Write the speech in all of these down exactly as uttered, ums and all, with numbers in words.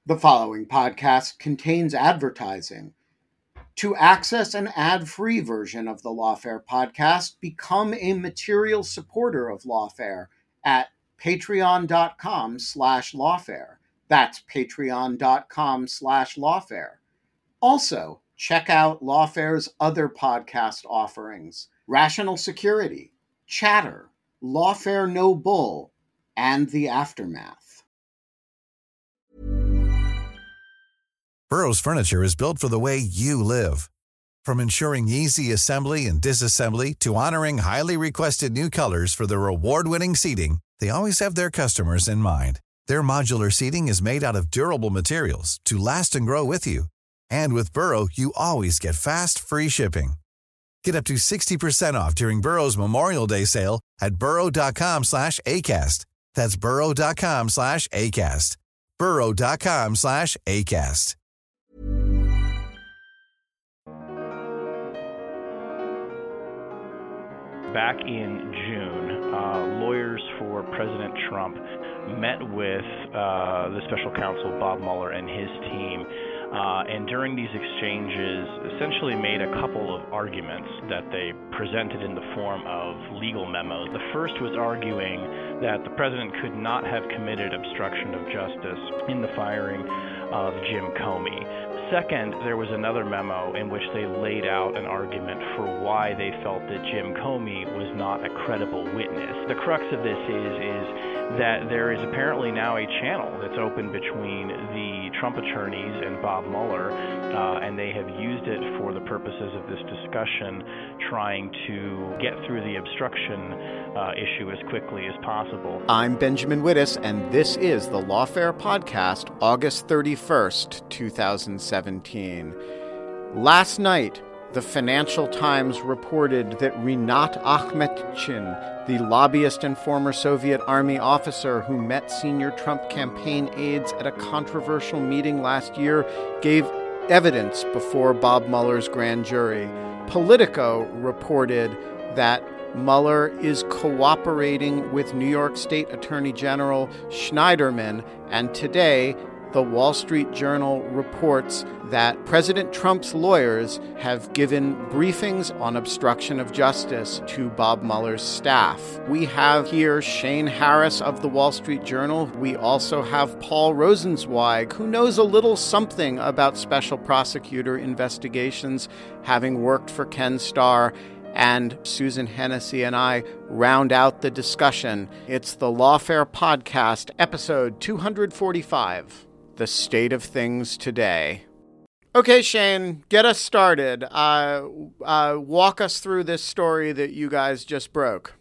The following podcast contains advertising. To access an ad-free version of the Lawfare podcast, become a material supporter of Lawfare at patreon.com slash lawfare. That's patreon.com slash lawfare. Also, check out Lawfare's other podcast offerings: Rational Security, Chatter, Lawfare No Bull, and The Aftermath. Burrow's furniture is built for the way you live. From ensuring easy assembly and disassembly to honoring highly requested new colors for their award-winning seating, they always have their customers in mind. Their modular seating is made out of durable materials to last and grow with you. And with Burrow, you always get fast, free shipping. Get up to sixty percent off during Burrow's Memorial Day sale at burrow.com slash ACAST. That's burrow.com slash ACAST. burrow.com slash ACAST. Back in June, uh, lawyers for President Trump met with uh, the special counsel Bob Mueller and his team, uh, and during these exchanges essentially made a couple of arguments that they presented in the form of legal memos. The first was arguing that the president could not have committed obstruction of justice in the firing of Jim Comey. Second, there was another memo in which they laid out an argument for why they felt that Jim Comey was not a credible witness. The crux of this is, is that there is apparently now a channel that's open between the Trump attorneys and Bob Mueller, uh, and they have used it for the purposes of this discussion, trying to get through the obstruction uh, issue as quickly as possible. I'm Benjamin Wittes, and this is the Lawfare Podcast, August thirty-first, twenty seventeen. Last night, the Financial Times reported that Rinat Akhmetchin, the lobbyist and former Soviet Army officer who met senior Trump campaign aides at a controversial meeting last year, gave evidence before Bob Mueller's grand jury. Politico reported that Mueller is cooperating with New York State Attorney General Schneiderman, and today the Wall Street Journal reports that President Trump's lawyers have given briefings on obstruction of justice to Bob Mueller's staff. We have here Shane Harris of the Wall Street Journal. We also have Paul Rosenzweig, who knows a little something about special prosecutor investigations, having worked for Ken Starr. And Susan Hennessy and I round out the discussion. It's the Lawfare Podcast, episode two forty-five. The State of Things Today. Okay, Shane, get us started. Uh, uh, walk us through this story that you guys just broke.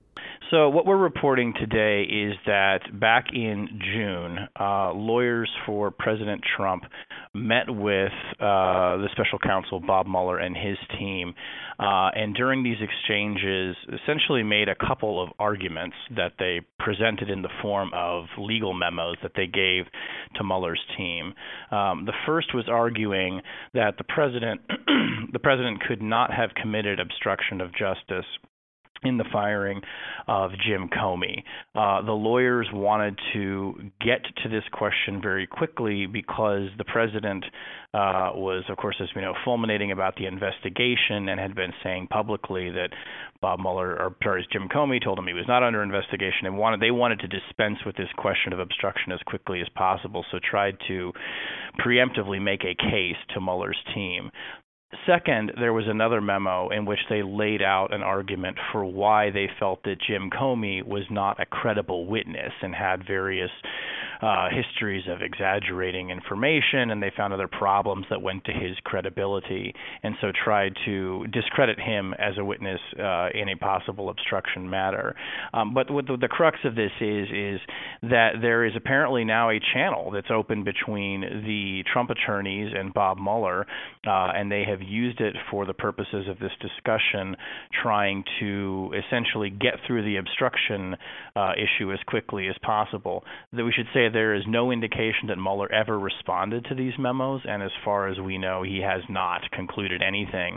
So what we're reporting today is that back in June, uh, lawyers for President Trump met with uh, the special counsel Bob Mueller and his team, uh, and during these exchanges essentially made a couple of arguments that they presented in the form of legal memos that they gave to Mueller's team. Um, the first was arguing that the president, the president could not have committed obstruction of justice in the firing of Jim Comey. Uh, the lawyers wanted to get to this question very quickly because the president uh, was, of course, as we know, fulminating about the investigation and had been saying publicly that Bob Mueller, or sorry, Jim Comey told him he was not under investigation. And wanted they wanted to dispense with this question of obstruction as quickly as possible, so tried to preemptively make a case to Mueller's team. Second, there was another memo in which they laid out an argument for why they felt that Jim Comey was not a credible witness and had various uh, histories of exaggerating information, and they found other problems that went to his credibility, and so tried to discredit him as a witness uh, in a possible obstruction matter. Um, but what the, the crux of this is, is that there is apparently now a channel that's open between the Trump attorneys and Bob Mueller, uh, and they have used it for the purposes of this discussion, trying to essentially get through the obstruction uh, issue as quickly as possible. That we should say there is no indication that Mueller ever responded to these memos, and as far as we know, he has not concluded anything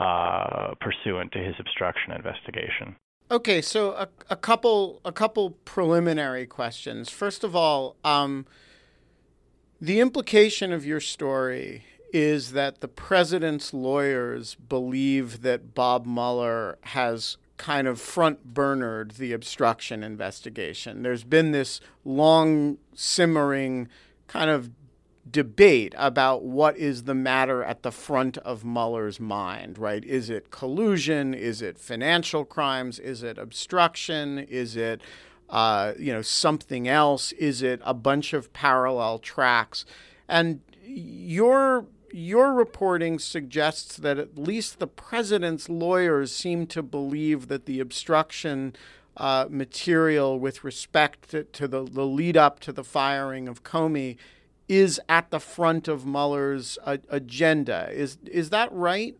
uh, pursuant to his obstruction investigation. Okay, so a, a couple a couple preliminary questions. First of all, um, The implication of your story is that the president's lawyers believe that Bob Mueller has kind of front-burnered the obstruction investigation. There's been this long simmering kind of debate about what is the matter at the front of Mueller's mind, right? Is it collusion? Is it financial crimes? Is it obstruction? Is it, uh, you know, something else? Is it a bunch of parallel tracks? And your your reporting suggests that at least the president's lawyers seem to believe that the obstruction uh, material with respect to, to the, the lead up to the firing of Comey is at the front of Mueller's uh, agenda. Is is that right?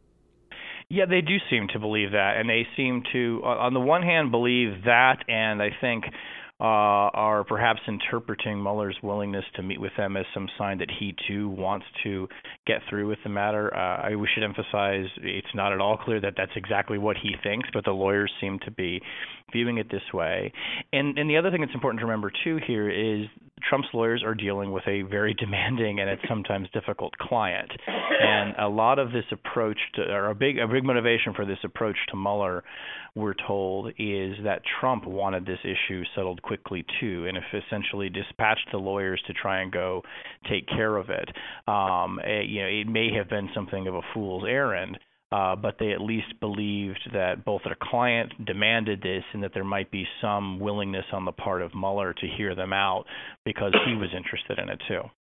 Yeah, they do seem to believe that, and they seem to, on the one hand, believe that, and I think uh, are perhaps interpreting Mueller's willingness to meet with them as some sign that he too wants to get through with the matter. Uh, I we should emphasize it's not at all clear that that's exactly what he thinks, but the lawyers seem to be viewing it this way. And and the other thing that's important to remember too here is Trump's lawyers are dealing with a very demanding and it's sometimes difficult client. And a lot of this approach to, or a big a big motivation for this approach to Mueller, we're told, is that Trump wanted this issue settled quickly too, and if essentially dispatched the lawyers to try and go take care of it. Um, it you know, it may have been something of a fool's errand. Uh, but they at least believed that both their client demanded this and that there might be some willingness on the part of Mueller to hear them out because he was interested in it too.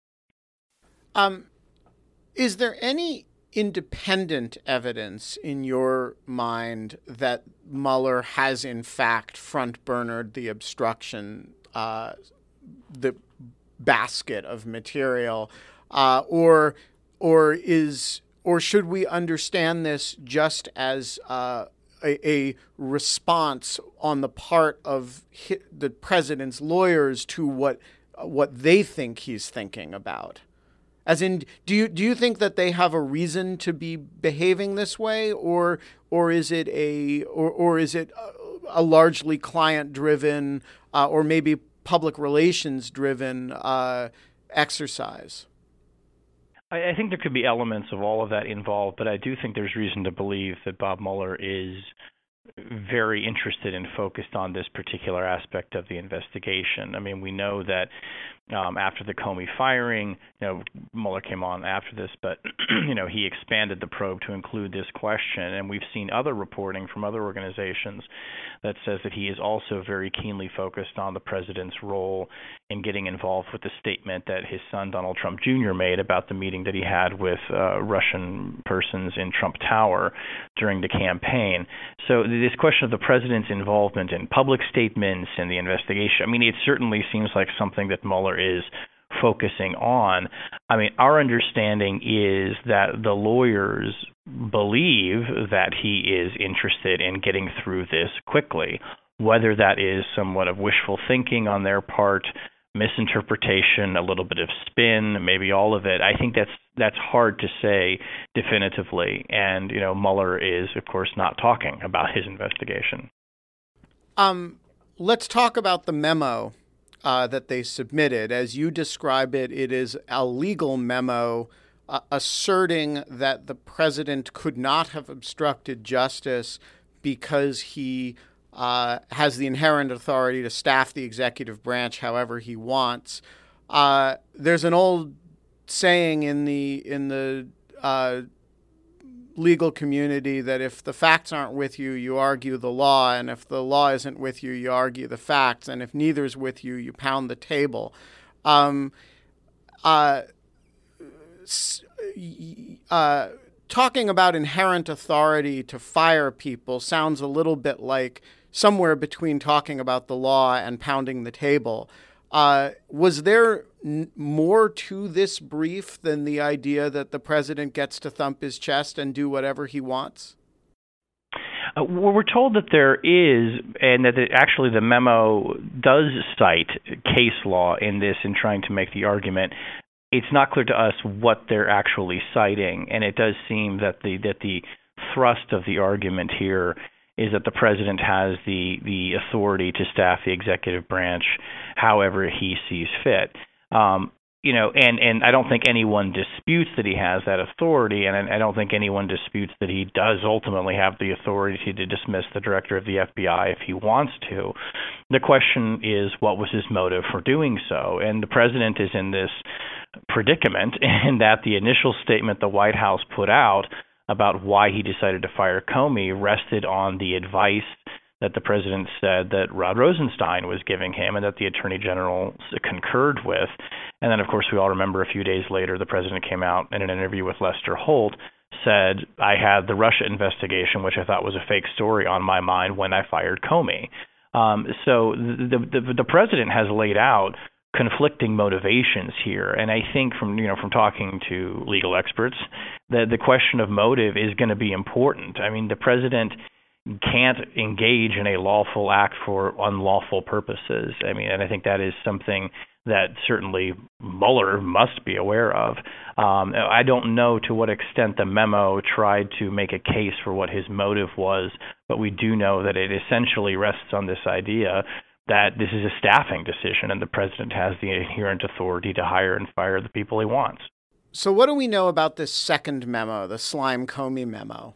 Um, is there any independent evidence in your mind that Mueller has in fact front-burnered the obstruction, uh, the basket of material, uh, or or is Or should we understand this just as uh, a, a response on the part of hi- the president's lawyers to what what they think he's thinking about? As in, do you do you think that they have a reason to be behaving this way, or or is it a or or is it a, a largely client-driven uh, or maybe public relations-driven uh, exercise? I think there could be elements of all of that involved, but I do think there's reason to believe that Bob Mueller is very interested and focused on this particular aspect of the investigation. I mean, we know that um, after the Comey firing, you know, Mueller came on after this, but you know, he expanded the probe to include this question, and we've seen other reporting from other organizations that says that he is also very keenly focused on the president's role in getting involved with the statement that his son Donald Trump Junior made about the meeting that he had with uh, Russian persons in Trump Tower during the campaign. So this question of the president's involvement in public statements and the investigation, I mean, it certainly seems like something that Mueller is focusing on. I mean, our understanding is that the lawyers believe that he is interested in getting through this quickly, whether that is somewhat of wishful thinking on their part, misinterpretation, a little bit of spin, maybe all of it. I think that's that's hard to say definitively. And, you know, Mueller is, of course, not talking about his investigation. Um, let's talk about the memo uh, that they submitted. As you describe it, it is a legal memo uh, asserting that the president could not have obstructed justice because he uh, has the inherent authority to staff the executive branch however he wants. Uh, there's an old saying in the in the uh, legal community that if the facts aren't with you, you argue the law, and if the law isn't with you, you argue the facts, and if neither's with you, you pound the table. Um, uh, uh, talking about inherent authority to fire people sounds a little bit like somewhere between talking about the law and pounding the table. Uh, was there n- more to this brief than the idea that the president gets to thump his chest and do whatever he wants? Uh, we're told that there is, and that it, actually the memo does cite case law in this in trying to make the argument. It's not clear to us what they're actually citing, and it does seem that the that the thrust of the argument here is that the president has the, the authority to staff the executive branch however he sees fit. Um, you know, and, and I don't think anyone disputes that he has that authority, and I don't think anyone disputes that he does ultimately have the authority to dismiss the director of the F B I if he wants to. The question is, what was his motive for doing so? And the president is in this predicament in that the initial statement the White House put out about why he decided to fire Comey rested on the advice that the president said that Rod Rosenstein was giving him and that the attorney general concurred with. And then, of course, we all remember a few days later, the president came out in an interview with Lester Holt, said, I had the Russia investigation, which I thought was a fake story, on my mind when I fired Comey. Um, so the, the the president has laid out conflicting motivations here, and I think from you know from talking to legal experts that the question of motive is going to be important. I mean, the president can't engage in a lawful act for unlawful purposes. I mean, and I think that is something that certainly Mueller must be aware of. Um, I don't know to what extent the memo tried to make a case for what his motive was, but we do know that it essentially rests on this idea that this is a staffing decision and the president has the inherent authority to hire and fire the people he wants. So what do we know about this second memo, the Slime-Comey memo?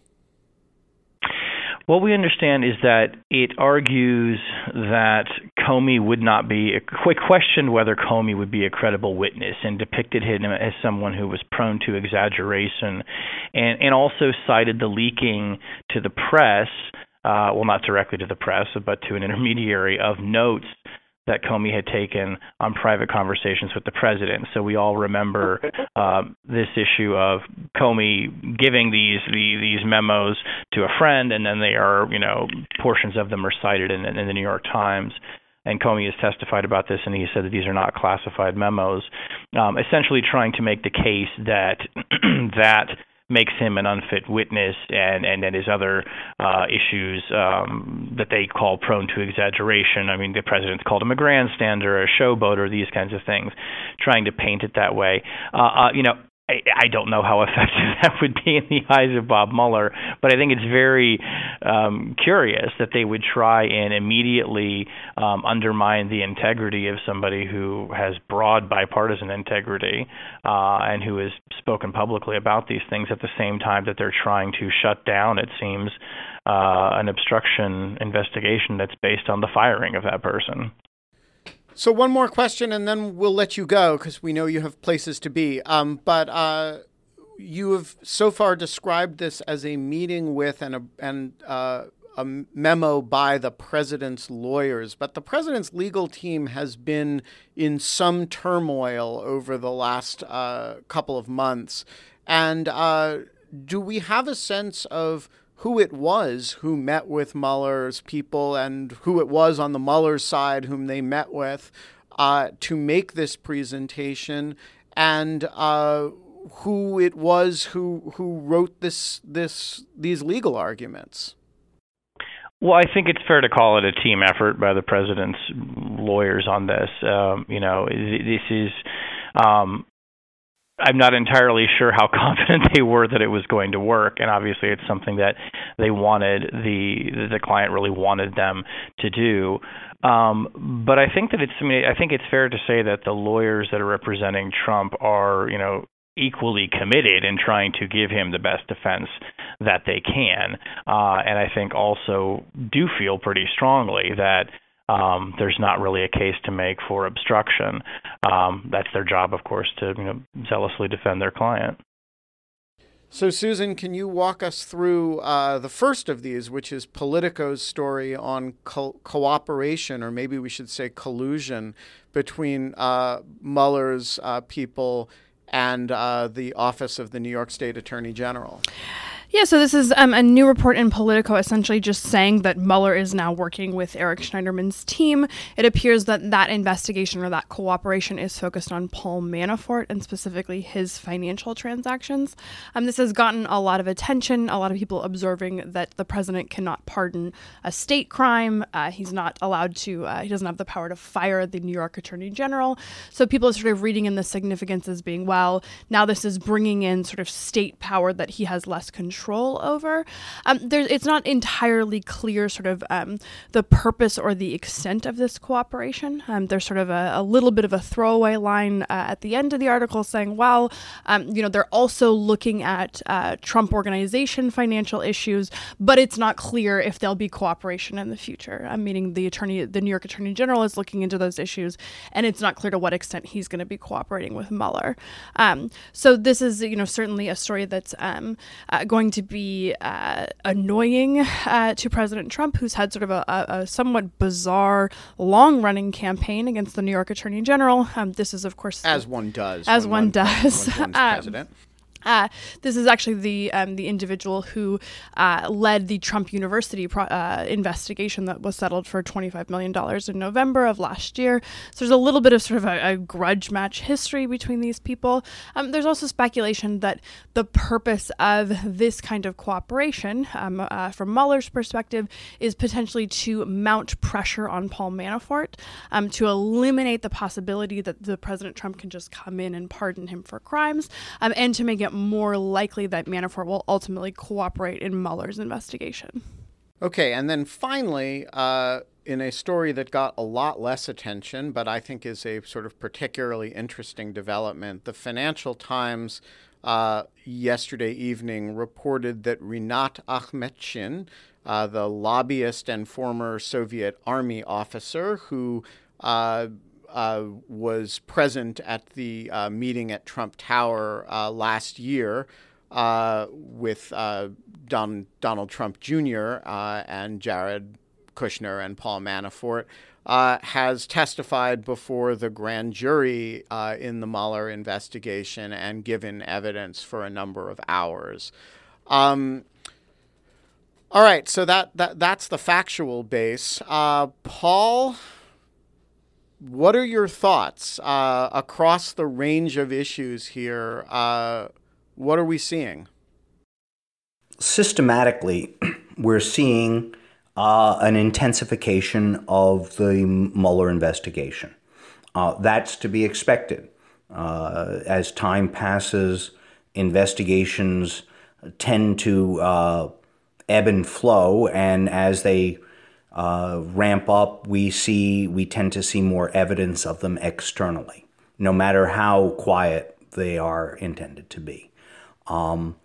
What we understand is that it argues that Comey would not be, quick questioned whether Comey would be a credible witness and depicted him as someone who was prone to exaggeration, and, and also cited the leaking to the press, uh, well, not directly to the press, but to an intermediary, of notes that Comey had taken on private conversations with the president. So we all remember uh, this issue of Comey giving these the, these memos to a friend, and then they are, you know, portions of them are cited in, in the New York Times. And Comey has testified about this, and he said that these are not classified memos, um, essentially trying to make the case that that makes him an unfit witness, and, and then his other uh, issues um, that they call prone to exaggeration. I mean, the president's called him a grandstander, a showboater, these kinds of things, trying to paint it that way. Uh, uh, you know, I, I don't know how effective that would be in the eyes of Bob Mueller, but I think it's very um, curious that they would try and immediately um, undermine the integrity of somebody who has broad bipartisan integrity uh, and who has spoken publicly about these things at the same time that they're trying to shut down, it seems, uh, an obstruction investigation that's based on the firing of that person. So one more question, and then we'll let you go because we know you have places to be. Um, but uh, you have so far described this as a meeting with and a, and uh, a memo by the president's lawyers. But the president's legal team has been in some turmoil over the last uh, couple of months. And uh, do we have a sense of who it was who met with Mueller's people and who it was on the Mueller side whom they met with uh, to make this presentation, and uh, who it was who who wrote this this these legal arguments? Well, I think it's fair to call it a team effort by the president's lawyers on this. Um, you know, this is. Um, I'm not entirely sure how confident they were that it was going to work, and obviously it's something that they wanted, the the client really wanted them to do. Um, but I think that it's, I mean, I think it's fair to say that the lawyers that are representing Trump are, you know, equally committed in trying to give him the best defense that they can, uh, and I think also do feel pretty strongly that Um, there's not really a case to make for obstruction. Um, that's their job, of course, to you know, zealously defend their client. So, Susan, can you walk us through uh, the first of these, which is Politico's story on co- cooperation, or maybe we should say collusion, between uh, Mueller's uh, people and uh, the Office of the New York State Attorney General? Yeah, so this is um, a new report in Politico essentially just saying that Mueller is now working with Eric Schneiderman's team. It appears that that investigation or that cooperation is focused on Paul Manafort and specifically his financial transactions. Um, this has gotten a lot of attention, a lot of people observing that the president cannot pardon a state crime. Uh, he's not allowed to, uh, he doesn't have the power to fire the New York Attorney General. So people are sort of reading in the significance as being, well, now this is bringing in sort of state power that he has less control control over. Um, there, it's not entirely clear sort of um, the purpose or the extent of this cooperation. Um, there's sort of a, a little bit of a throwaway line uh, at the end of the article saying, well, um, you know, they're also looking at uh, Trump Organization financial issues, but it's not clear if there'll be cooperation in the future. I'm meaning the attorney, the New York Attorney General is looking into those issues, and it's not clear to what extent he's going to be cooperating with Mueller. Um, so this is, you know, certainly a story that's um, uh, going to be uh, annoying uh, to President Trump, who's had sort of a, a, a somewhat bizarre, long-running campaign against the New York Attorney General. Um, this is, of course, as one does, as one, one does. When one's um, president. Uh, this is actually the um, the individual who uh, led the Trump University pro- uh, investigation that was settled for twenty-five million dollars in November of last year. So there's a little bit of sort of a, a grudge match history between these people. Um, there's also speculation that the purpose of this kind of cooperation, um, uh, from Mueller's perspective, is potentially to mount pressure on Paul Manafort, um, to eliminate the possibility that the President Trump can just come in and pardon him for crimes, um, and to make it more likely that Manafort will ultimately cooperate in Mueller's investigation. Okay, and then finally, uh, in a story that got a lot less attention, but I think is a sort of particularly interesting development, the Financial Times uh, yesterday evening reported that Rinat Akhmetshin, uh, the lobbyist and former Soviet army officer who uh, Uh, was present at the uh, meeting at Trump Tower uh, last year uh, with uh, Don, Donald Trump Junior uh, and Jared Kushner and Paul Manafort, uh, has testified before the grand jury uh, in the Mueller investigation and given evidence for a number of hours. Um, all right, so that, that that's the factual base. Uh, Paul, what are your thoughts uh, across the range of issues here? Uh, what are we seeing? Systematically, we're seeing uh, an intensification of the Mueller investigation. Uh, that's to be expected. Uh, as time passes, investigations tend to uh, ebb and flow, and as they Uh, ramp up, we see we tend to see more evidence of them externally, no matter how quiet they are intended to be. Um,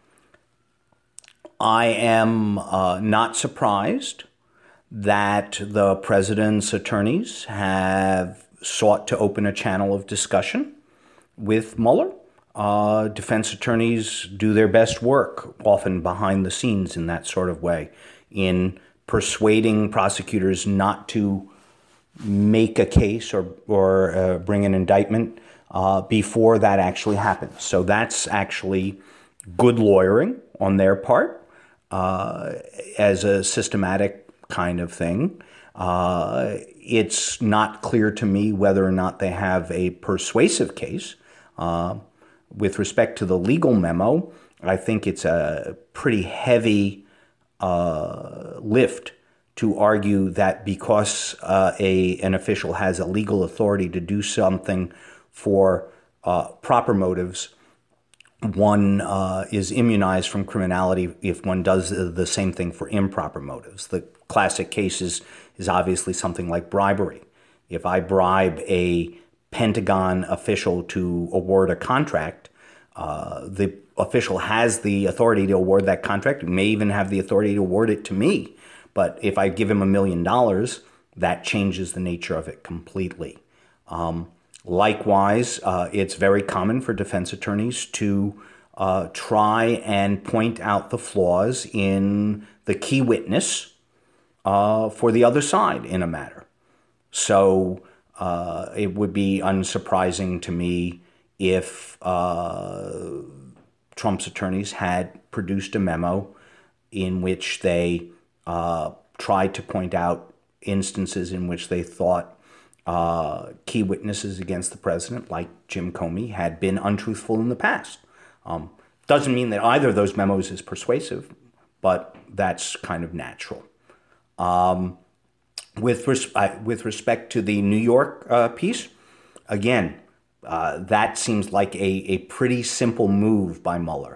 I am uh, not surprised that the president's attorneys have sought to open a channel of discussion with Mueller. Uh, defense attorneys do their best work, often behind the scenes in that sort of way, in persuading prosecutors not to make a case or, or uh, bring an indictment uh, before that actually happens. So that's actually good lawyering on their part uh, as a systematic kind of thing. Uh, it's not clear to me whether or not they have a persuasive case. Uh, with respect to the legal memo, I think it's a pretty heavy Uh, lift to argue that because uh, a an official has a legal authority to do something for uh, proper motives, one uh, is immunized from criminality if one does the same thing for improper motives. The classic case is, is obviously something like bribery. If I bribe a Pentagon official to award a contract, uh, the official has the authority to award that contract, may even have the authority to award it to me. But if I give him a million dollars, that changes the nature of it completely. Um, likewise, uh, it's very common for defense attorneys to uh, try and point out the flaws in the key witness uh, for the other side in a matter. So uh, it would be unsurprising to me if uh, Trump's attorneys had produced a memo in which they uh, tried to point out instances in which they thought uh, key witnesses against the president, like Jim Comey, had been untruthful in the past. Um, doesn't mean that either of those memos is persuasive, but that's kind of natural. Um, with, res- uh, with respect to the New York uh, piece, again, Uh, that seems like a, a pretty simple move by Mueller.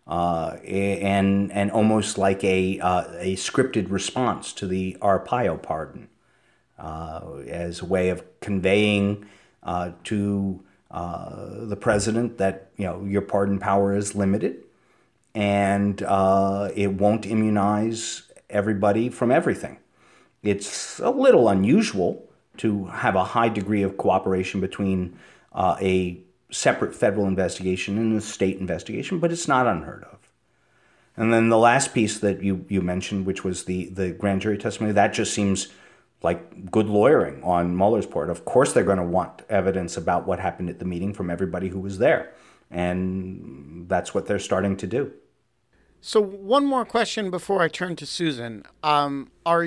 uh, and and almost like a uh, a scripted response to the Arpaio pardon, uh, as a way of conveying uh, to uh, the president that, you know, your pardon power is limited, and uh, it won't immunize everybody from everything. It's a little unusual to have a high degree of cooperation between uh, a separate federal investigation and a state investigation, but it's not unheard of. And then the last piece that you, you mentioned, which was the, the grand jury testimony, that just seems like good lawyering on Mueller's part. Of course they're going to want evidence about what happened at the meeting from everybody who was there. And that's what they're starting to do. So one more question before I turn to Susan. Um, are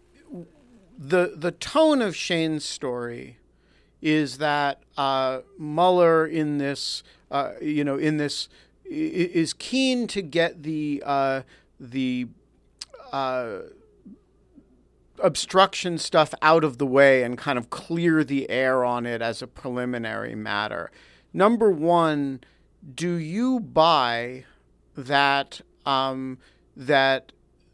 the the tone of Shane's story is that uh, Mueller in this, uh, you know, in this is keen to get the uh, the uh, obstruction stuff out of the way and kind of clear the air on it as a preliminary matter. Number one, do you buy that um, that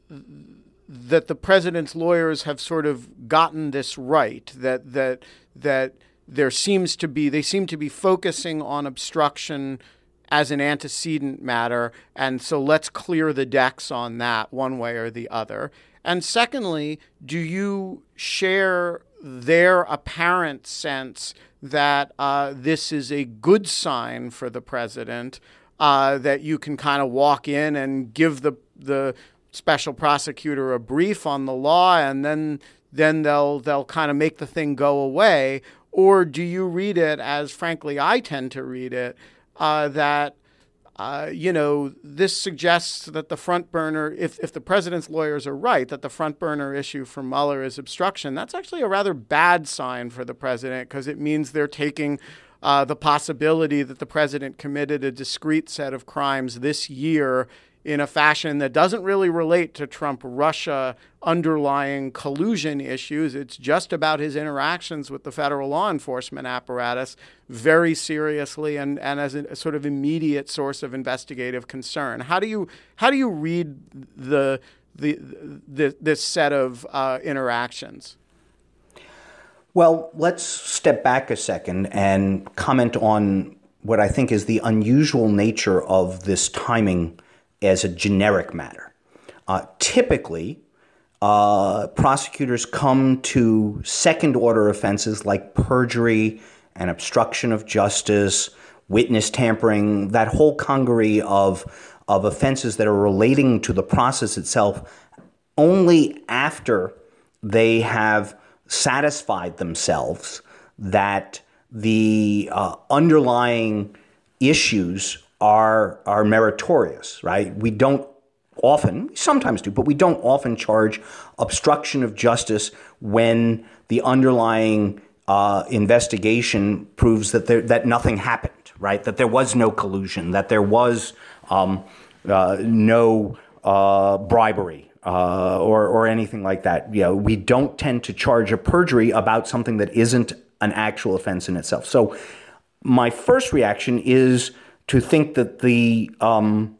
that the president's lawyers have sort of gotten this right? That that that there seems to be they seem to be focusing on obstruction as an antecedent matter, and so let's clear the decks on that one way or the other. And secondly, do you share their apparent sense that uh, this is a good sign for the president, uh, that you can kind of walk in and give the the special prosecutor a brief on the law, and then then they'll they'll kind of make the thing go away? Or do you read it as, frankly, I tend to read it, uh, that Uh, you know, this suggests that the front burner, if, if the president's lawyers are right, that the front burner issue for Mueller is obstruction? That's actually a rather bad sign for the president, because it means they're taking uh, the possibility that the president committed a discrete set of crimes this year in a fashion that doesn't really relate to Trump-Russia underlying collusion issues. It's just about his interactions with the federal law enforcement apparatus, very seriously and, and as a, a sort of immediate source of investigative concern. How do you how do you read the the, the this set of uh, interactions? Well, let's step back a second and comment on what I think is the unusual nature of this timing as a generic matter. Uh, typically, uh, prosecutors come to second-order offenses like perjury and obstruction of justice, witness tampering, that whole congery of, of offenses that are relating to the process itself, only after they have satisfied themselves that the uh, underlying issues are are meritorious, right? We don't often, sometimes do, but we don't often charge obstruction of justice when the underlying uh, investigation proves that there, that nothing happened, right? That there was no collusion, that there was um, uh, no uh, bribery uh, or or anything like that. You know, we don't tend to charge a perjury about something that isn't an actual offense in itself. So my first reaction is to think that the um,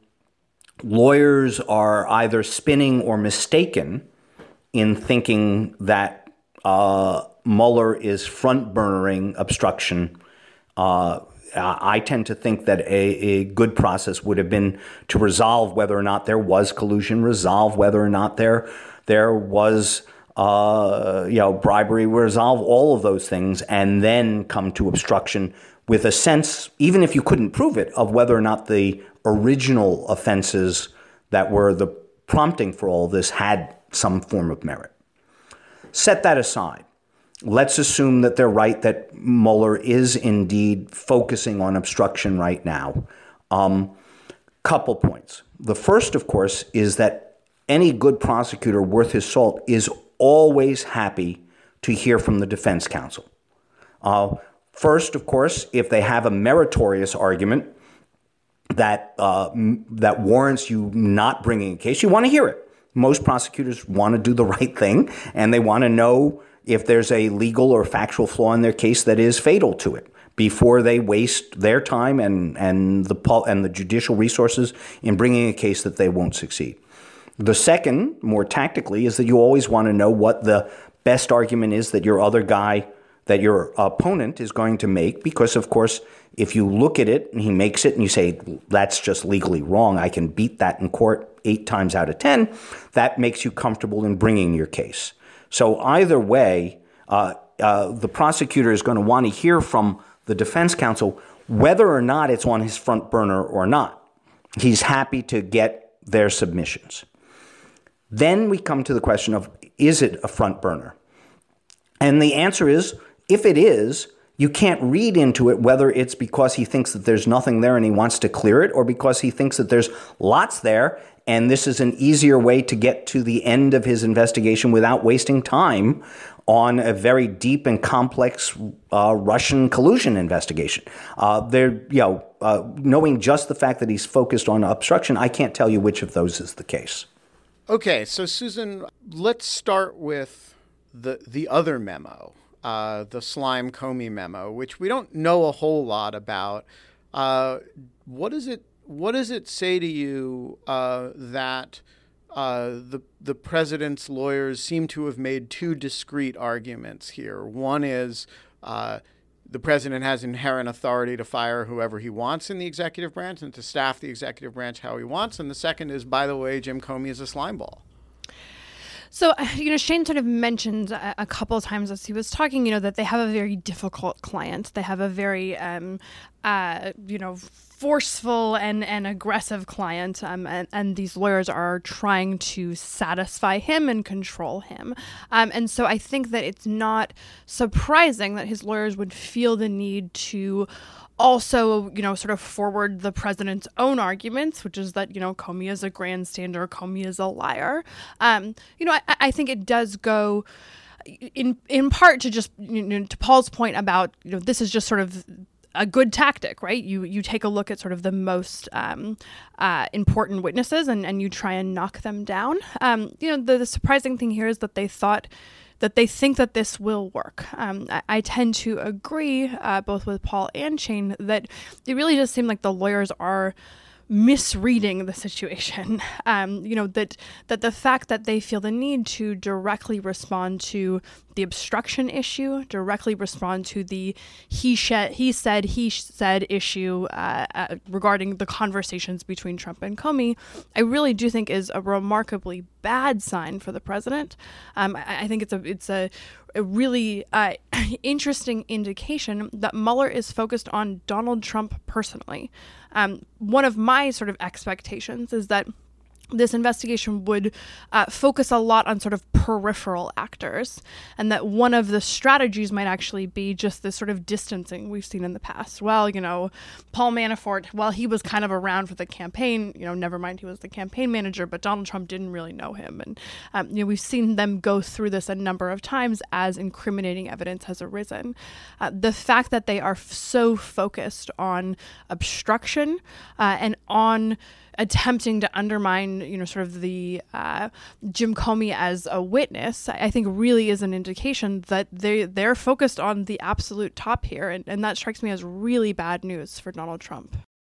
lawyers are either spinning or mistaken in thinking that uh, Mueller is front-burnering obstruction. Uh, I tend to think that a, a good process would have been to resolve whether or not there was collusion, resolve whether or not there there was uh, you know bribery, resolve all of those things, and then come to obstruction with a sense, even if you couldn't prove it, of whether or not the original offenses that were the prompting for all this had some form of merit. Set that aside. Let's assume that they're right, that Mueller is indeed focusing on obstruction right now. Um, couple points. The first, of course, is that any good prosecutor worth his salt is always happy to hear from the defense counsel. Uh, First, of course, if they have a meritorious argument that uh, m- that warrants you not bringing a case, you want to hear it. Most prosecutors want to do the right thing, and they want to know if there's a legal or factual flaw in their case that is fatal to it, before they waste their time and, and the pol- and the judicial resources in bringing a case that they won't succeed. The second, more tactically, is that you always want to know what the best argument is that your other guy, that your opponent is going to make, because, of course, if you look at it and he makes it and you say, that's just legally wrong, I can beat that in court eight times out of ten, that makes you comfortable in bringing your case. So either way, uh, uh, the prosecutor is going to want to hear from the defense counsel whether or not it's on his front burner or not. He's happy to get their submissions. Then we come to the question of, is it a front burner? And the answer is, if it is, you can't read into it whether it's because he thinks that there's nothing there and he wants to clear it, or because he thinks that there's lots there and this is an easier way to get to the end of his investigation without wasting time on a very deep and complex uh, Russian collusion investigation. Uh, there, you know, uh, knowing just the fact that he's focused on obstruction, I can't tell you which of those is the case. Okay, so Susan, let's start with the the other memo, uh, the Slime Comey memo, which we don't know a whole lot about. Uh, what does it What does it say to you uh, that uh, the the president's lawyers seem to have made two discrete arguments here? One is uh, the president has inherent authority to fire whoever he wants in the executive branch and to staff the executive branch how he wants. And the second is, by the way, Jim Comey is a slimeball. So, you know, Shane sort of mentioned a, a couple of times as he was talking, you know, that they have a very difficult client. They have a very, um, uh, you know, forceful and, and aggressive client. Um, and, and these lawyers are trying to satisfy him and control him. Um, and so I think that it's not surprising that his lawyers would feel the need to also, you know, sort of forward the president's own arguments, which is that, you know, Comey is a grandstander, Comey is a liar. Um, you know, I, I think it does go in in part to just, you know, to Paul's point about, you know, this is just sort of a good tactic, right? You you take a look at sort of the most um, uh, important witnesses and, and you try and knock them down. Um, you know, the, the surprising thing here is that they thought that they think that this will work. Um, I, I tend to agree, uh, both with Paul and Shane, that it really does seem like the lawyers are misreading the situation. Um, you know, that that the fact that they feel the need to directly respond to the obstruction issue, directly respond to the he, sh- he said, he said issue uh, uh, regarding the conversations between Trump and Comey, I really do think is a remarkably bad sign for the president. Um, I, I think it's a it's a, a really uh, interesting indication that Mueller is focused on Donald Trump personally. Um, one of my sort of expectations is that this investigation would uh, focus a lot on sort of peripheral actors, and that one of the strategies might actually be just this sort of distancing we've seen in the past. Well, you know, Paul Manafort, while he was kind of around for the campaign, you know, never mind he was the campaign manager, but Donald Trump didn't really know him. And, um, you know, we've seen them go through this a number of times as incriminating evidence has arisen. Uh, the fact that they are f- so focused on obstruction uh, and on attempting to undermine, you know, sort of the uh, Jim Comey as a witness, I think really is an indication that they, they're focused on the absolute top here. And, and that strikes me as really bad news for Donald Trump.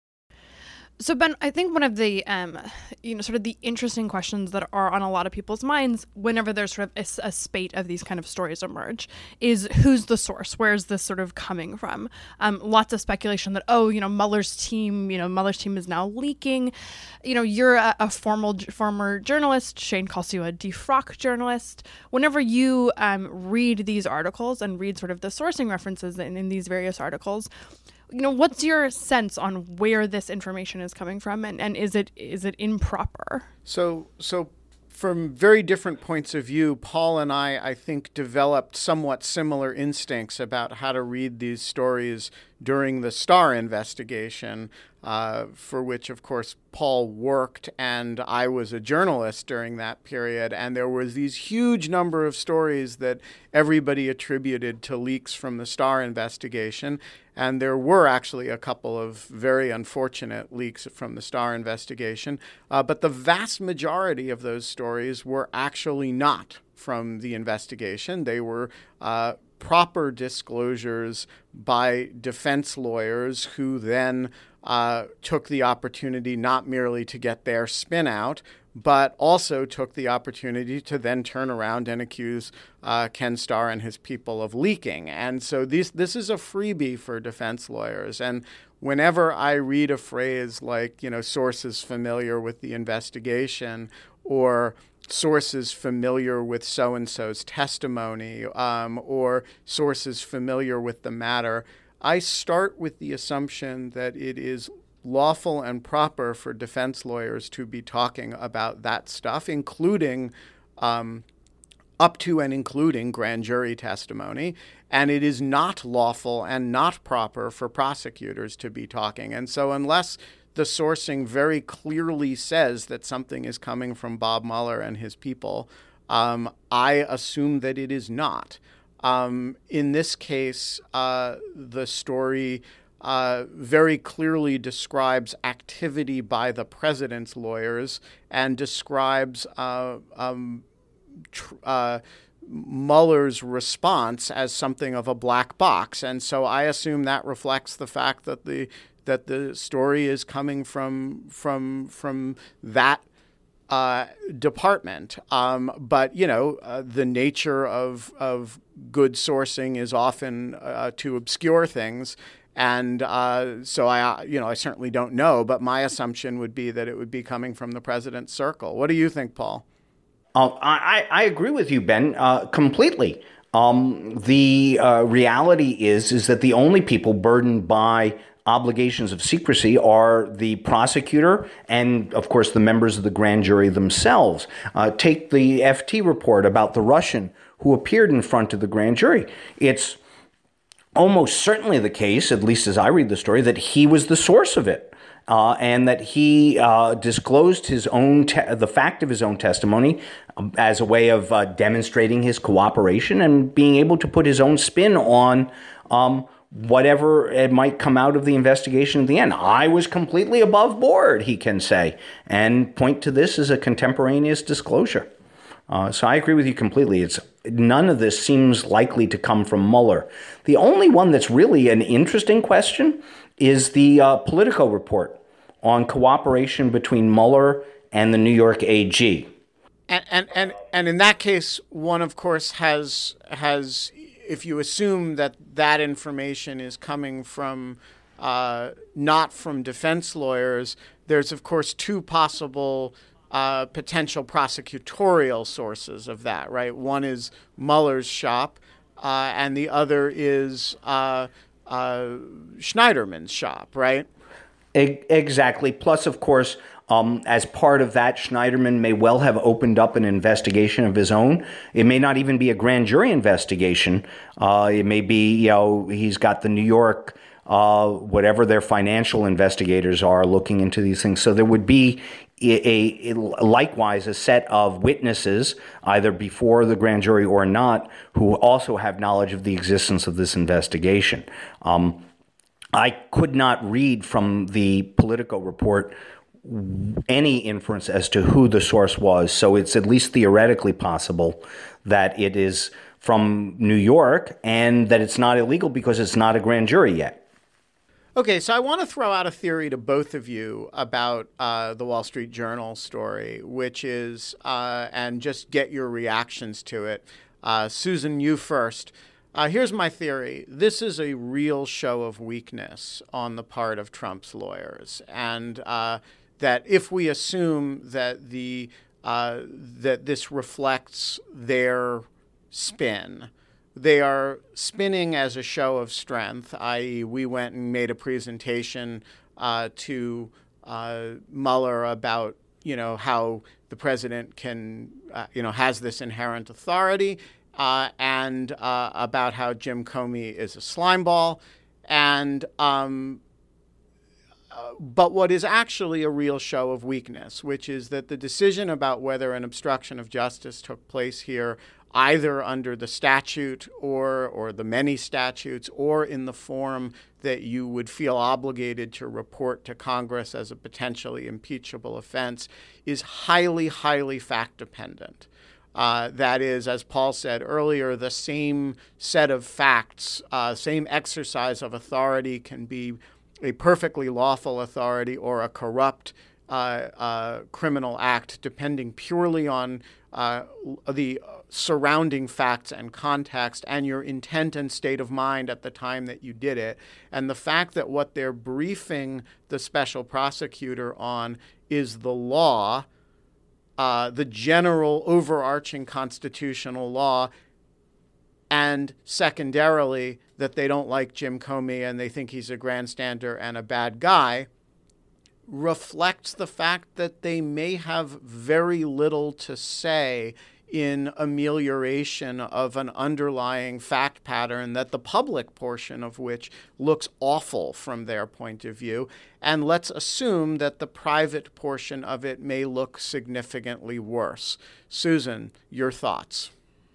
So, Ben, I think one of the, um, you know, sort of the interesting questions that are on a lot of people's minds whenever there's sort of a, a spate of these kind of stories emerge is who's the source? Where's this sort of coming from? Um, lots of speculation that, oh, you know, Mueller's team, you know, Mueller's team is now leaking. You know, you're a, a formal, former journalist. Shane calls you a defrock journalist. Whenever you um, read these articles and read sort of the sourcing references in, in these various articles, you know, what's your sense on where this information is coming from, and, and is it is it improper? So, so from very different points of view, Paul and I, I think, developed somewhat similar instincts about how to read these stories during the Starr investigation, uh, for which, of course, Paul worked and I was a journalist during that period. And there was these huge number of stories that everybody attributed to leaks from the Starr investigation. And there were actually a couple of very unfortunate leaks from the Starr investigation. Uh, but the vast majority of those stories were actually not from the investigation. They were uh, proper disclosures by defense lawyers who then uh, took the opportunity not merely to get their spin out, but also took the opportunity to then turn around and accuse uh, Ken Starr and his people of leaking. And so this, this is a freebie for defense lawyers. And whenever I read a phrase like, you know, sources familiar with the investigation or sources familiar with so-and-so's testimony um, or sources familiar with the matter, I start with the assumption that it is lawful and proper for defense lawyers to be talking about that stuff, including um, up to and including grand jury testimony. And it is not lawful and not proper for prosecutors to be talking. And so unless the sourcing very clearly says that something is coming from Bob Mueller and his people, um, I assume that it is not. Um, in this case, uh, the story Uh, very clearly describes activity by the president's lawyers and describes uh, um, tr- uh, Mueller's response as something of a black box. And so I assume that reflects the fact that the that the story is coming from from from that uh, department. Um, but, you know, uh, the nature of, of good sourcing is often uh, to obscure things. And uh, so I, you know, I certainly don't know, but my assumption would be that it would be coming from the president's circle. What do you think, Paul? Uh, I, I agree with you, Ben, uh, completely. Um, the uh, reality is is that the only people burdened by obligations of secrecy are the prosecutor and, of course, the members of the grand jury themselves. Uh, take the F T report about the Russian who appeared in front of the grand jury. It's almost certainly the case, at least as I read the story, that he was the source of it, uh, and that he uh, disclosed his own te- the fact of his own testimony um, as a way of uh, demonstrating his cooperation and being able to put his own spin on um, whatever it might come out of the investigation at the end. I was completely above board, he can say, and point to this as a contemporaneous disclosure. Uh, so I agree with you completely. It's none of this seems likely to come from Mueller. The only one that's really an interesting question is the uh, Politico report on cooperation between Mueller and the New York A G. And and and, and in that case, one of course has has if you assume that that information is coming from uh, not from defense lawyers, there's of course two possible Uh, potential prosecutorial sources of that, right? One is Mueller's shop, uh, and the other is uh, uh, Schneiderman's shop, right? E- exactly. Plus, of course, um, as part of that, Schneiderman may well have opened up an investigation of his own. It may not even be a grand jury investigation. Uh, it may be, you know, he's got the New York Uh, whatever their financial investigators are looking into these things. So there would be a, a, a likewise a set of witnesses, either before the grand jury or not, who also have knowledge of the existence of this investigation. Um, I could not read from the Politico report any inference as to who the source was, so it's at least theoretically possible that it is from New York and that it's not illegal because it's not a grand jury yet. Okay, so I want to throw out a theory to both of you about uh, the Wall Street Journal story, which is, uh, and just get your reactions to it. Uh, Susan, you first. Uh, here's my theory. This is a real show of weakness on the part of Trump's lawyers, and uh, that if we assume that the uh, that this reflects their spin, they are spinning as a show of strength, that is we went and made a presentation uh, to uh, Mueller about, you know, how the president can, uh, you know, has this inherent authority, uh, and uh, about how Jim Comey is a slimeball. And um, uh, but what is actually a real show of weakness, which is that the decision about whether an obstruction of justice took place here, either under the statute or or the many statutes or in the form that you would feel obligated to report to Congress as a potentially impeachable offense, is highly, highly fact-dependent. Uh, that is, as Paul said earlier, the same set of facts, uh, same exercise of authority can be a perfectly lawful authority or a corrupt uh, uh, criminal act, depending purely on uh, the surrounding facts and context and your intent and state of mind at the time that you did it. And the fact that what they're briefing the special prosecutor on is the law, uh, the general overarching constitutional law, and secondarily that they don't like Jim Comey and they think he's a grandstander and a bad guy, reflects the fact that they may have very little to say in amelioration of an underlying fact pattern that the public portion of which looks awful from their point of view. And let's assume that the private portion of it may look significantly worse. Susan, your thoughts?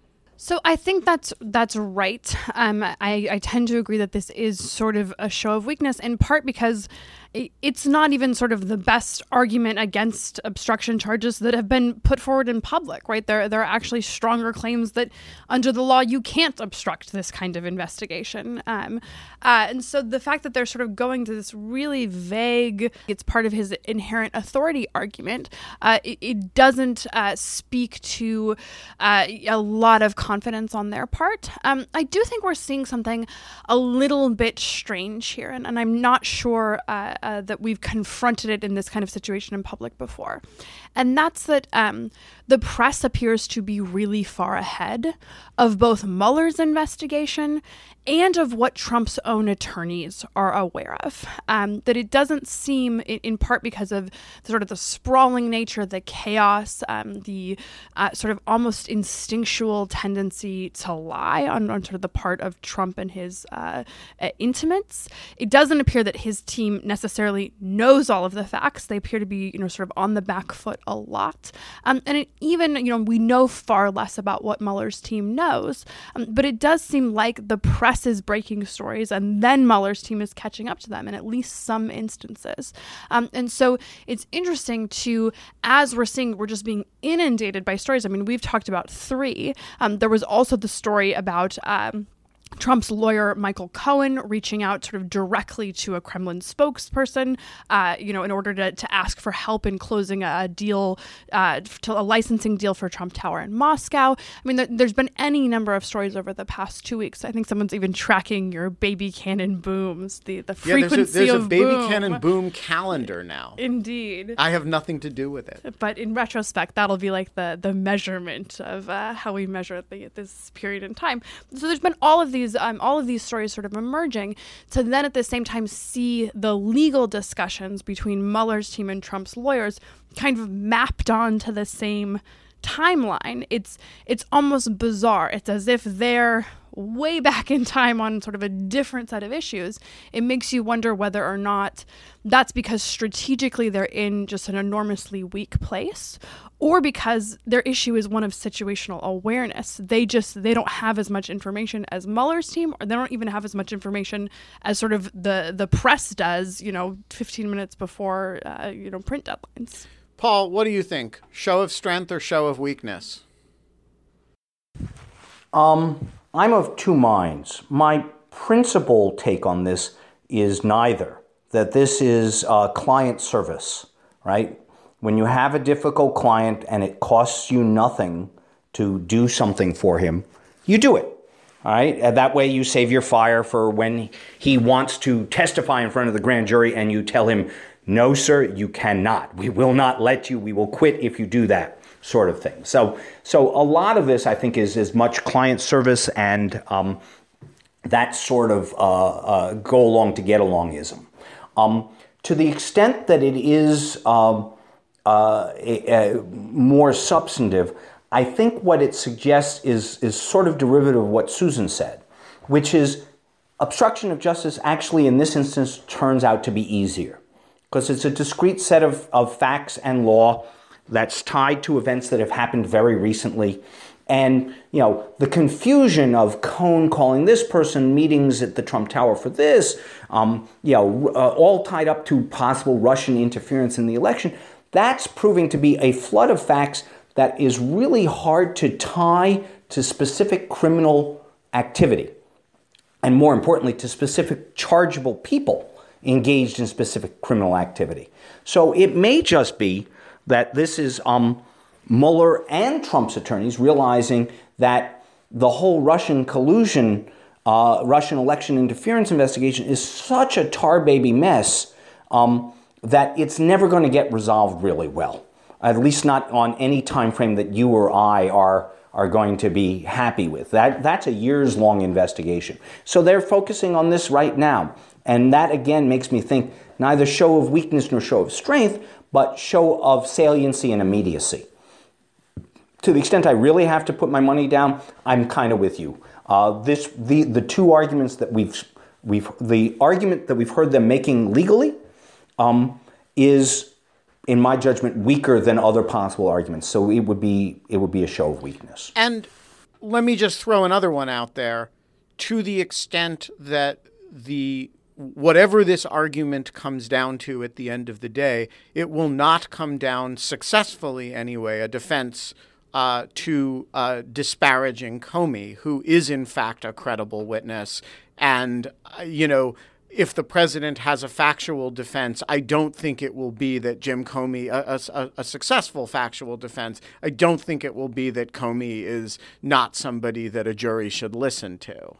So I think that's that's right. Um, I, I tend to agree that this is sort of a show of weakness, in part because it's not even sort of the best argument against obstruction charges that have been put forward in public, right? There, there are actually stronger claims that under the law you can't obstruct this kind of investigation. Um, uh, and so the fact that they're sort of going to this really vague, it's part of his inherent authority argument, uh, it, it doesn't uh, speak to uh, a lot of confidence on their part. Um, I do think we're seeing something a little bit strange here, and, and I'm not sure uh, uh, that we've confronted it in this kind of situation in public before. And that's that um, the press appears to be really far ahead of both Mueller's investigation and of what Trump's own attorneys are aware of. Um, that it doesn't seem, in, in part because of sort of the sprawling nature, the chaos, um, the uh, sort of almost instinctual tendency to lie on, on sort of the part of Trump and his uh, uh, intimates. It doesn't appear that his team necessarily knows all of the facts. They appear to be, you know, sort of on the back foot a lot. Um, and it even, you know, we know far less about what Mueller's team knows, um, but it does seem like the press is breaking stories and then Mueller's team is catching up to them in at least some instances. Um, and so it's interesting to, as we're seeing, we're just being inundated by stories. I mean, we've talked about three. Um, there was also the story about um, Trump's lawyer, Michael Cohen, reaching out sort of directly to a Kremlin spokesperson, uh, you know, in order to, to ask for help in closing a deal, uh, to a licensing deal for Trump Tower in Moscow. I mean, there, there's been any number of stories over the past two weeks. I think someone's even tracking your baby cannon booms, the, the frequency yeah, there's a, there's of a baby boom. cannon boom calendar now. Indeed. I have nothing to do with it. But in retrospect, that'll be like the, the measurement of uh, how we measure the, this period in time. So there's been all of these These, um, all of these stories sort of emerging to then at the same time see the legal discussions between Mueller's team and Trump's lawyers kind of mapped onto the same timeline. It's it's almost bizarre. It's as if they're way back in time on sort of a different set of issues. It makes you wonder whether or not that's because strategically they're in just an enormously weak place, or because their issue is one of situational awareness. They just, they don't have as much information as Mueller's team, or they don't even have as much information as sort of the, the press does, you know, fifteen minutes before, uh, you know, print deadlines. Paul, what do you think? Show of strength or show of weakness? Um... I'm of two minds. My principal take on this is neither, that this is uh, client service, right? When you have a difficult client and it costs you nothing to do something for him, you do it, all right? And that way you save your fire for when he wants to testify in front of the grand jury and you tell him, no, sir, you cannot. We will not let you. We will quit if you do that. Sort of thing. So, so a lot of this, I think, is as much client service and um, that sort of uh, uh, go along to get alongism. Um, to the extent that it is um, uh, a, a more substantive, I think what it suggests is is sort of derivative of what Susan said, which is obstruction of justice actually in this instance turns out to be easier because it's a discrete set of, of facts and law that's tied to events that have happened very recently. And, you know, the confusion of Cohen calling this person, meetings at the Trump Tower for this, um, you know, uh, all tied up to possible Russian interference in the election, that's proving to be a flood of facts that is really hard to tie to specific criminal activity, and more importantly, to specific chargeable people engaged in specific criminal activity. So it may just be that this is um, Mueller and Trump's attorneys realizing that the whole Russian collusion, uh, Russian election interference investigation is such a tar baby mess um, that it's never going to get resolved really well, at least not on any time frame that you or I are are going to be happy with. That that's a years-long investigation. So they're focusing on this right now. And that, again, makes me think neither show of weakness nor show of strength, but show of saliency and immediacy. To the extent I really have to put my money down, I'm kind of with you. Uh, this the the two arguments that we've we've the argument that we've heard them making legally um, is, in my judgment, weaker than other possible arguments. So it would be it would be a show of weakness. And let me just throw another one out there. To the extent that the whatever this argument comes down to at the end of the day, it will not come down successfully anyway, a defense uh, to uh, disparaging Comey, who is in fact a credible witness. And, uh, you know, if the president has a factual defense, I don't think it will be that Jim Comey, a, a, a successful factual defense, I don't think it will be that Comey is not somebody that a jury should listen to.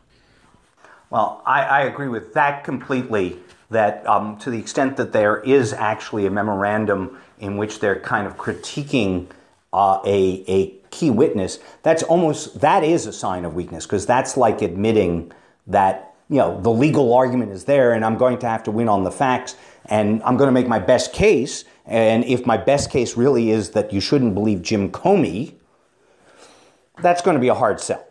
Well, I, I agree with that completely, that um, to the extent that there is actually a memorandum in which they're kind of critiquing uh, a, a key witness, that's almost, that is a sign of weakness, because that's like admitting that, you know, the legal argument is there and I'm going to have to win on the facts and I'm going to make my best case. And if my best case really is that you shouldn't believe Jim Comey, that's going to be a hard sell.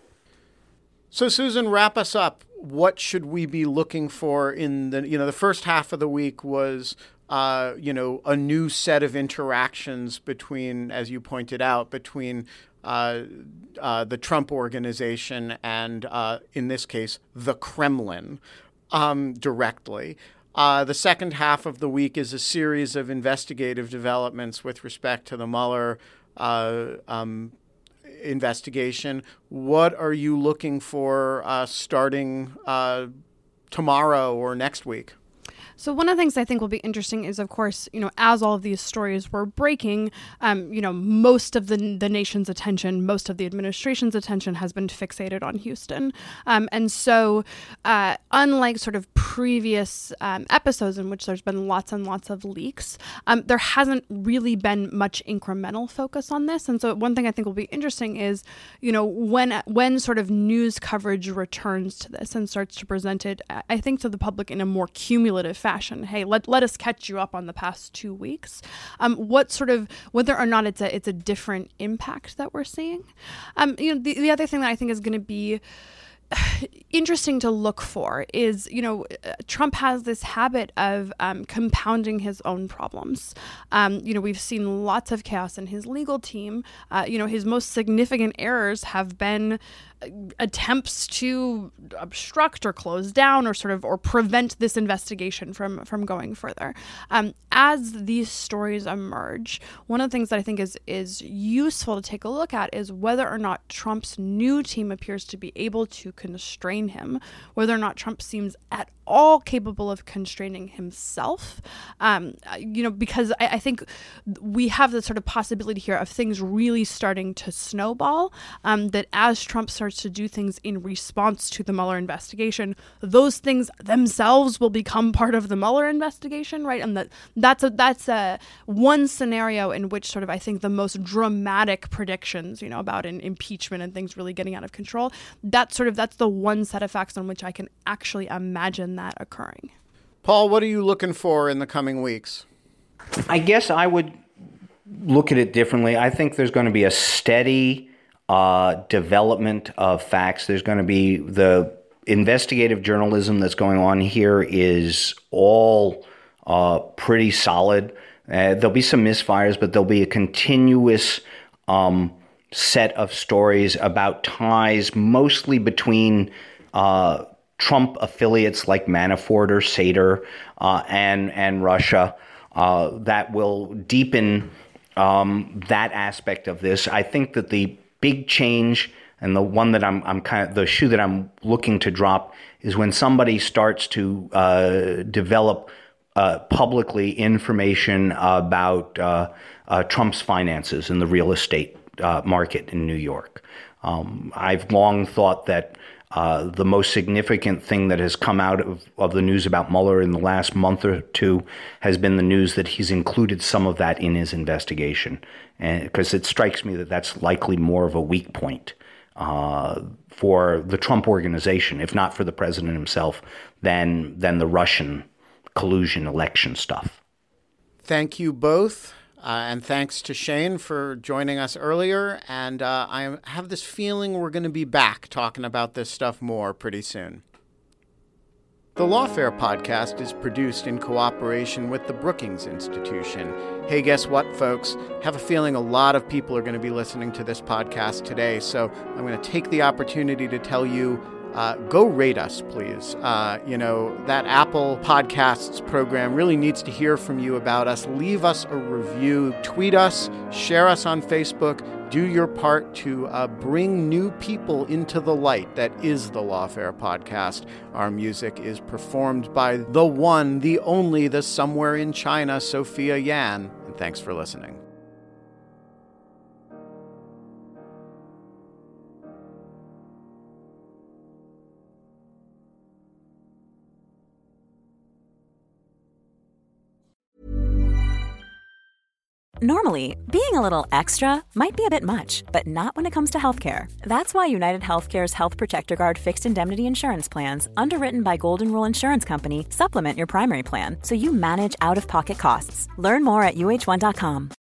So, Susan, wrap us up. What should we be looking for in the, you know, the first half of the week was, uh, you know, a new set of interactions between, as you pointed out, between uh, uh, the Trump organization and, uh, in this case, the Kremlin um, directly. Uh, the second half of the week is a series of investigative developments with respect to the Mueller uh, um investigation. What are you looking for uh, starting uh, tomorrow or next week? So one of the things I think will be interesting is, of course, you know, as all of these stories were breaking, um, you know, most of the the nation's attention, most of the administration's attention has been fixated on Houston. Um, and so uh, unlike sort of previous um, episodes in which there's been lots and lots of leaks, um, there hasn't really been much incremental focus on this. And so one thing I think will be interesting is, you know, when when sort of news coverage returns to this and starts to present it, I think, to the public in a more cumulative fashion. Fashion. Hey, let let us catch you up on the past two weeks. Um, what sort of, whether or not it's a it's a different impact that we're seeing. Um, you know, the, the other thing that I think is going to be interesting to look for is, you know, Trump has this habit of um, compounding his own problems. Um, you know, we've seen lots of chaos in his legal team. Uh, you know, his most significant errors have been attempts to obstruct or close down or sort of or prevent this investigation from from going further. Um, as these stories emerge, one of the things that I think is is useful to take a look at is whether or not Trump's new team appears to be able to constrain him, whether or not Trump seems at all capable of constraining himself. Um, you know, because I, I think we have the sort of possibility here of things really starting to snowball, um, that as Trump starts to do things in response to the Mueller investigation, those things themselves will become part of the Mueller investigation, right? And that that's a that's a one scenario in which sort of I think the most dramatic predictions, you know, about an impeachment and things really getting out of control, that's sort of that's the one set of facts on which I can actually imagine that occurring. Paul, what are you looking for in the coming weeks? I guess I would look at it differently. I think there's going to be a steady uh, development of facts. There's going to be the investigative journalism that's going on here is all uh, pretty solid. Uh, there'll be some misfires, but there'll be a continuous um, set of stories about ties, mostly between uh, Trump affiliates like Manafort or Sater uh, and and Russia, uh, that will deepen um, that aspect of this. I think that the big change, and the one that I'm, I'm kind of the shoe that I'm looking to drop, is when somebody starts to uh, develop uh, publicly information about uh, uh, Trump's finances in the real estate uh, market in New York. Um, I've long thought that uh, the most significant thing that has come out of, of the news about Mueller in the last month or two has been the news that he's included some of that in his investigation, and because it strikes me that that's likely more of a weak point uh, for the Trump organization, if not for the president himself, than than the Russian collusion election stuff. Thank you both. Uh, and thanks to Shane for joining us earlier. And uh, I have this feeling we're going to be back talking about this stuff more pretty soon. The Lawfare podcast is produced in cooperation with the Brookings Institution. Hey, guess what, folks? Have a feeling a lot of people are going to be listening to this podcast today. So I'm going to take the opportunity to tell you, Uh, go rate us, please. Uh, you know, that Apple Podcasts program really needs to hear from you about us. Leave us a review, tweet us, share us on Facebook. Do your part to uh, bring new people into the light that is the Lawfare podcast. Our music is performed by the one, the only, the somewhere in China, Sophia Yan. And thanks for listening. Normally, being a little extra might be a bit much, but not when it comes to healthcare. That's why United Healthcare's Health Protector Guard fixed indemnity insurance plans, underwritten by Golden Rule Insurance Company, supplement your primary plan so you manage out-of-pocket costs. Learn more at U H one dot com.